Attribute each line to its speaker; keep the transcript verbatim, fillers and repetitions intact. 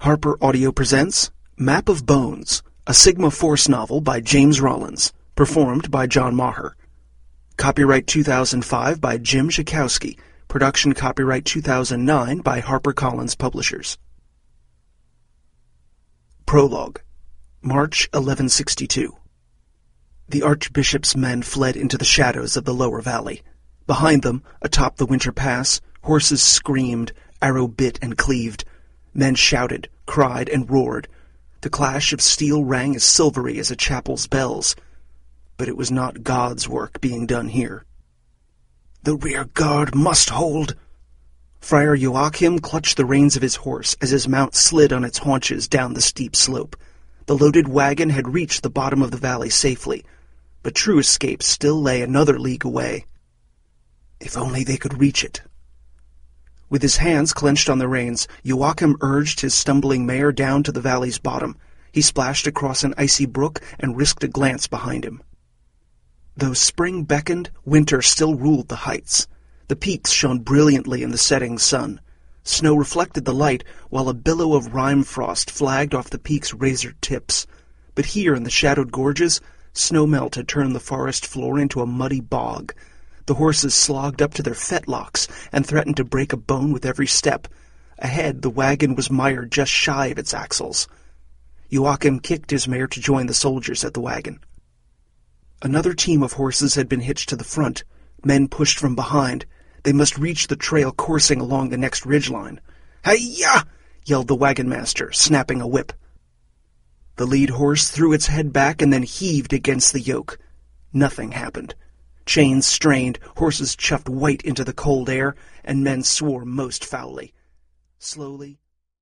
Speaker 1: Harper Audio presents Map of Bones, a Sigma Force novel by James Rollins, performed by John Maher. Copyright two thousand five by Jim Schakowsky. Production copyright two thousand nine by HarperCollins Publishers. Prologue. March eleven sixty-two. The Archbishop's men fled into the shadows of the lower valley. Behind them, atop the winter pass, horses screamed, arrow bit and cleaved. Men shouted, cried, and roared. The clash of steel rang as silvery as a chapel's bells. But it was not God's work being done here. The rear guard must hold. Friar Joachim clutched the reins of his horse as his mount slid on its haunches down the steep slope. The loaded wagon had reached the bottom of the valley safely, but true escape still lay another league away. If only they could reach it. With his hands clenched on the reins, Joachim urged his stumbling mare down to the valley's bottom. He splashed across an icy brook and risked a glance behind him. Though spring beckoned, winter still ruled the heights. The peaks shone brilliantly in the setting sun. Snow reflected the light, while a billow of rime frost flagged off the peaks' razored tips. But here in the shadowed gorges, snow melt had turned the forest floor into a muddy bog. The horses slogged up to their fetlocks and threatened to break a bone with every step. Ahead, the wagon was mired just shy of its axles. Joachim kicked his mare to join the soldiers at the wagon. Another team of horses had been hitched to the front. Men pushed from behind. They must reach the trail coursing along the next ridgeline. "Hi-ya!" yelled the wagon master, snapping a whip. The lead horse threw its head back and then heaved against the yoke. Nothing happened. Chains strained, horses chuffed white into the cold air, and men swore most foully. Slowly,